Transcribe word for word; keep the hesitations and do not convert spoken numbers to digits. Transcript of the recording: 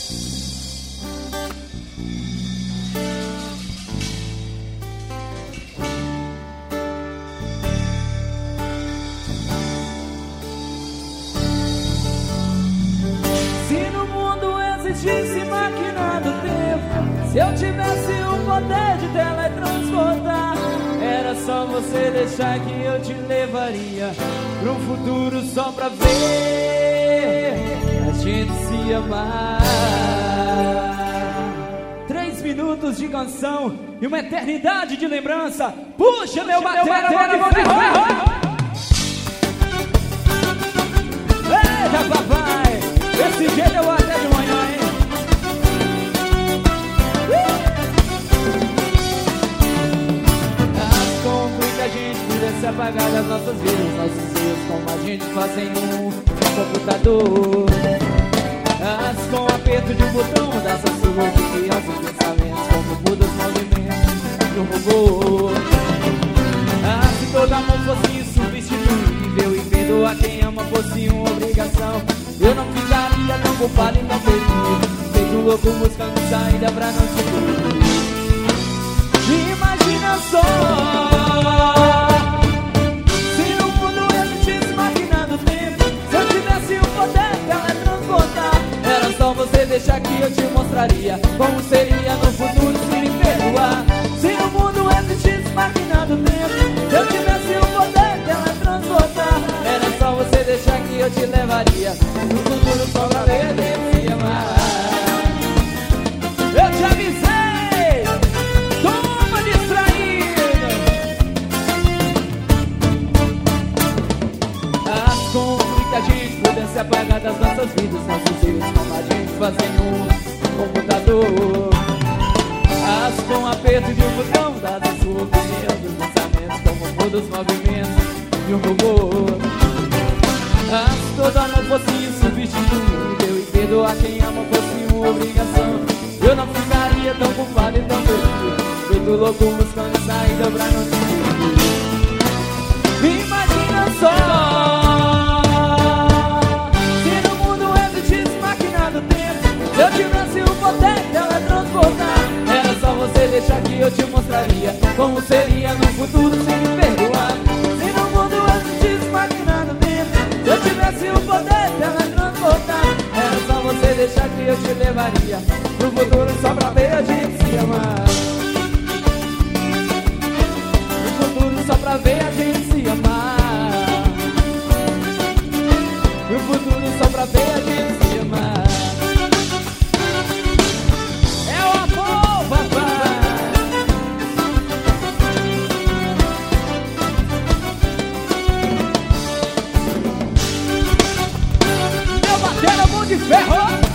Se máquina do tempo, se eu tivesse o poder de teletransportar, era só você deixar que eu te levaria pra um futuro só pra ver a gente se amar. Três minutos de canção e uma eternidade de lembrança. Puxa, meu batera, mão de ferro! Eita, papai! Desse jeito eu vou até de manhã, hein? Mas como que a gente pudesse apagar das nossas vidas, nossos erros, como a gente faz em um computador. Mas com o aperto de um botão mudança sua opinião, seus pensamentos, como muda os movimentos de um robô. Ah, se todo amor fosse insubstituível e perdoar quem ama fosse uma obrigação, eu não ficaria tão culpado e tão feliz, feito louco buscando saída pra não te ver. Imagina só, se no mundo existisse máquina do tempo, se eu tivesse o poder de teletransportar, era só você deixar que eu te mostraria como seria no futuro se me perdoar. Se no mundo existisse máquina do tempo, se eu tivesse o poder de teletransportar, era só você deixar que eu te levaria no futuro só pra ver a gente se amar. Eu te avisei, toma distraído. As como que a gente pudesse apagar das nossas vidas, nossos erros, como a gente faz em um computador. As com o aperto de um botão, dada a sua opinião dos pensamentos, como muda os movimentos de um robô. Ah, se todo amor fosse insubstituível e perdoar quem ama fosse uma obrigação, eu não ficaria tão culpado e tão feliz, feito louco buscando saída pra não te ver. Imagina só, se no mundo existisse máquina do tempo, se eu tivesse o poder de teletransportar, era só você deixar que eu te mostraria como seria no futuro sem me perdoar. Se no mundo existisse máquina do tempo, se eu tivesse o poder de teletransportar, era só você deixar que eu te levaria pro futuro só pra ver a gente se amar. Pro futuro só pra ver a gente se amar. Pro futuro só pra ver a gente se amar. É o amor, papai. Meu batera, mão de ferro.